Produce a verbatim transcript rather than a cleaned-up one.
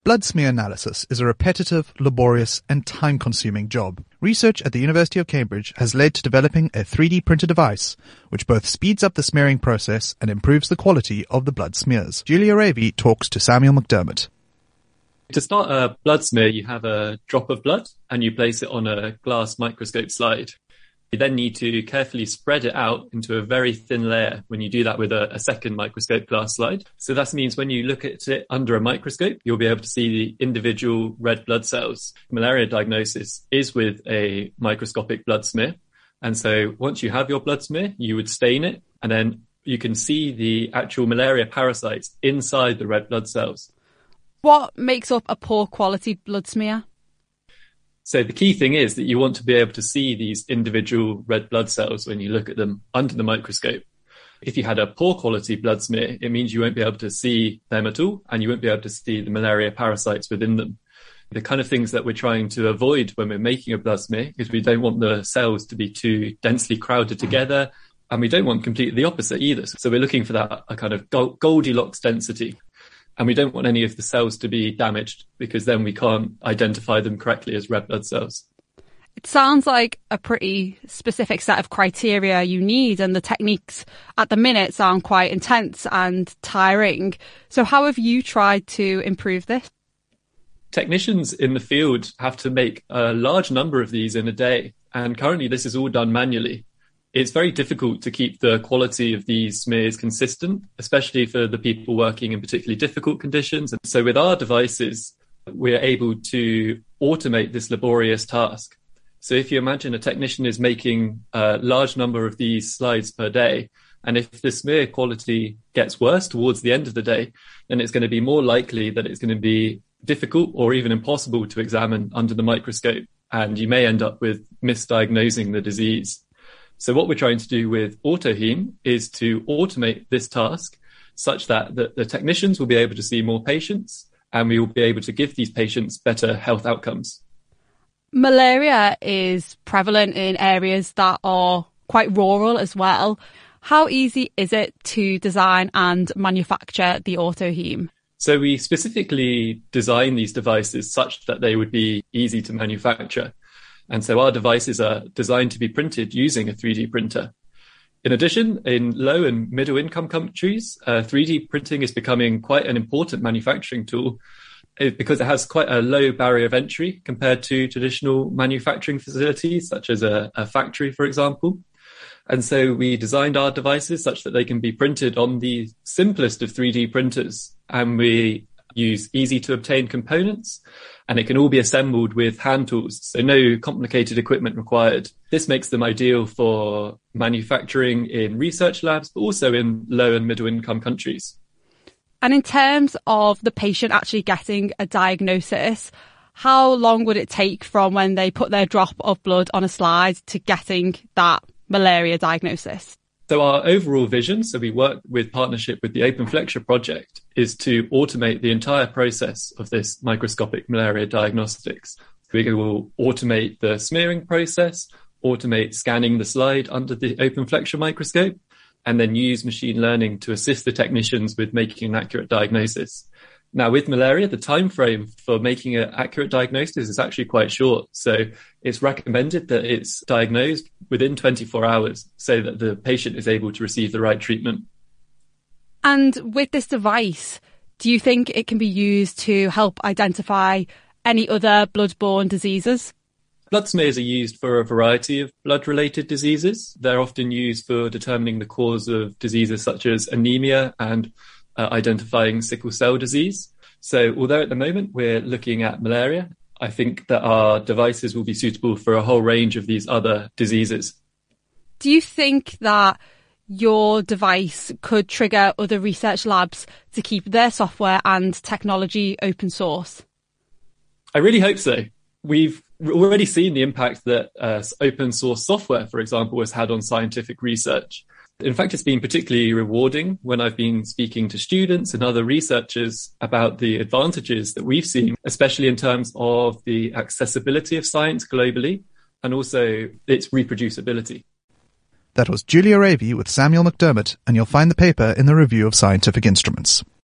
Blood smear analysis is a repetitive, laborious, and time-consuming job. Research at the University of Cambridge has led to developing a three D printed device which both speeds up the smearing process and improves the quality of the blood smears. Julia Ravey talks to Samuel McDermott. To start a blood smear, you have a drop of blood and you place it on a glass microscope slide. You then need to carefully spread it out into a very thin layer when you do that with a, a second microscope glass slide. So that means when you look at it under a microscope, you'll be able to see the individual red blood cells. Malaria diagnosis is with a microscopic blood smear. And so once you have your blood smear, you would stain it, and then you can see the actual malaria parasites inside the red blood cells. What makes up a poor quality blood smear? So the key thing is that you want to be able to see these individual red blood cells when you look at them under the microscope. If you had a poor quality blood smear, it means you won't be able to see them at all, and you won't be able to see the malaria parasites within them. The kind of things that we're trying to avoid when we're making a blood smear is we don't want the cells to be too densely crowded together, and we don't want completely the opposite either. So we're looking for that a kind of Goldilocks density. And we don't want any of the cells to be damaged, because then we can't identify them correctly as red blood cells. It sounds like a pretty specific set of criteria you need, and the techniques at the minute sound quite intense and tiring. So how have you tried to improve this? Technicians in the field have to make a large number of these in a day, and currently this is all done manually. It's very difficult to keep the quality of these smears consistent, especially for the people working in particularly difficult conditions. And so with our devices, we're able to automate this laborious task. So if you imagine a technician is making a large number of these slides per day, and if the smear quality gets worse towards the end of the day, then it's going to be more likely that it's going to be difficult or even impossible to examine under the microscope, and you may end up with misdiagnosing the disease. So what we're trying to do with AutoHeme is to automate this task such that the, the technicians will be able to see more patients, and we will be able to give these patients better health outcomes. Malaria is prevalent in areas that are quite rural as well. How easy is it to design and manufacture the AutoHeme? So we specifically design these devices such that they would be easy to manufacture. And so our devices are designed to be printed using a three D printer. In addition, in low and middle income countries, uh, three D printing is becoming quite an important manufacturing tool because it has quite a low barrier of entry compared to traditional manufacturing facilities, such as a, a factory, for example. And so we designed our devices such that they can be printed on the simplest of three D printers, and we use easy to obtain components, and it can all be assembled with hand tools, so no complicated equipment required. This makes them ideal for manufacturing in research labs, but also in low and middle income countries. And in terms of the patient actually getting a diagnosis, how long would it take from when they put their drop of blood on a slide to getting that malaria diagnosis? So our overall vision, so we work with partnership with the Open Flexure project, is to automate the entire process of this microscopic malaria diagnostics. We will automate the smearing process, automate scanning the slide under the Open Flexure microscope, and then use machine learning to assist the technicians with making an accurate diagnosis. Now, with malaria, the time frame for making an accurate diagnosis is actually quite short. So it's recommended that it's diagnosed within twenty-four hours so that the patient is able to receive the right treatment. And with this device, do you think it can be used to help identify any other blood-borne diseases? Blood smears are used for a variety of blood-related diseases. They're often used for determining the cause of diseases such as anemia and Uh, identifying sickle cell disease. So although at the moment we're looking at malaria, I think that our devices will be suitable for a whole range of these other diseases. Do you think that your device could trigger other research labs to keep their software and technology open source? I really hope so. We've already seen the impact that uh, open source software, for example, has had on scientific research. In fact, it's been particularly rewarding when I've been speaking to students and other researchers about the advantages that we've seen, especially in terms of the accessibility of science globally and also its reproducibility. That was Julia Ravey with Samuel McDermott, and you'll find the paper in the Review of Scientific Instruments.